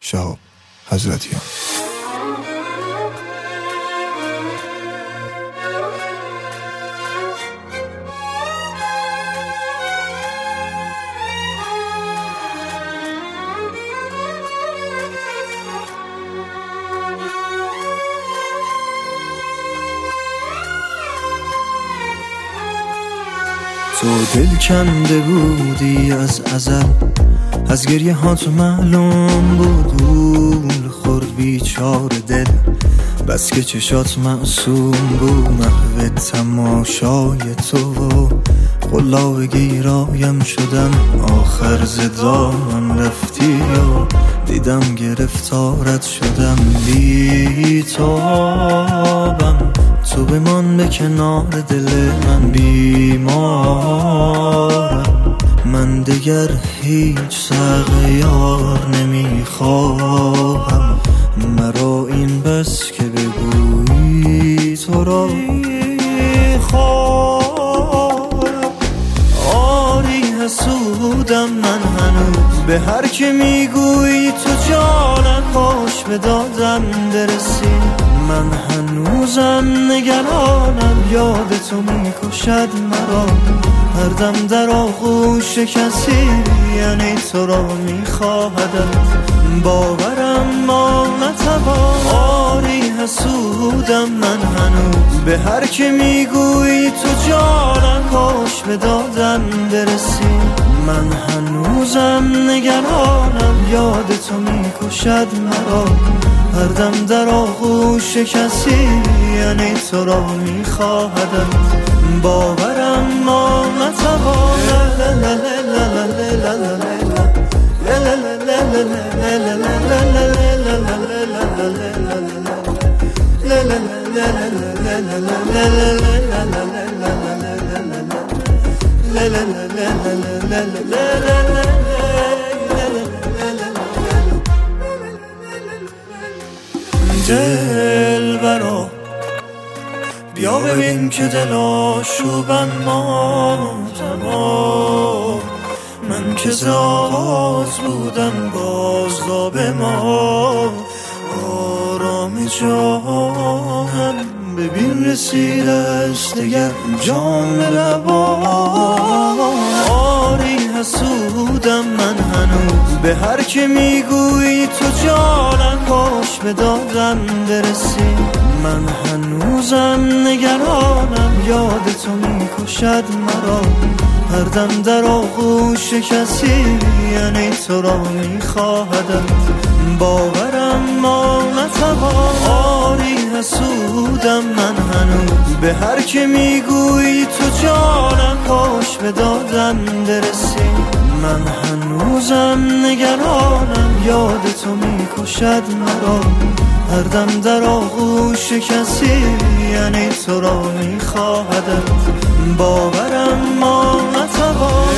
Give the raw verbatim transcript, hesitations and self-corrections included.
شهاب حضرتیان. تو دل کنده بودی از ازل، از گریه هات معلوم بود گول خورد بیچاره دل، بس که چشات معصوم بود محو تماشای تو و قلاب گیرایم شدم. آخر زدامم رفتی و دیدم گرفتارت شدم. بی تابم تو بمان به کنار دل من، بیمارم من دگر هیچ سغیار نمیخواهم. مرا این بس که بگویی تو را خواهم. آری حسودم من هنوز به هر که میگویی تو جانم، کاش به دادم برسی. من هنوزم نگرانم، یاد تو میکشد مرا هر دم در آغوش کسی، یعنی تو را میخواهدم باورم ما نتوان. آری حسودم من هنوز به هر که میگویی تو جانم، کاش به دادم برسی. من هنوزم نگرانم، یاد تو میکشد مرا هر دم در آغوش کسی، یعنی تو را میخواهدم باورم ما نتوانم. دل برا بیا ببین که دل آشوبم ما تمام. من که ز آغاز بودم بازا به ما آرام جانم. ببین رسیده است دگر جام لبام. آری حسودم من هنوز به هر که میگویی تو جانم، کاش به دادم برسی. من هنوزم نگرانم، یاد تو میکشد مرا هر دم در آغوش کسی، یعنی تو را میخواهدم باورم ما نتوان. آری حسودم من هنوز به هر که میگویی تو جانم، کاش به دادم برسی. من هنوزم نگرانم، یاد تو میکشد مرا هر دم در آغوش کسی، یعنی تو را میخواهدم باورم ما نتوان.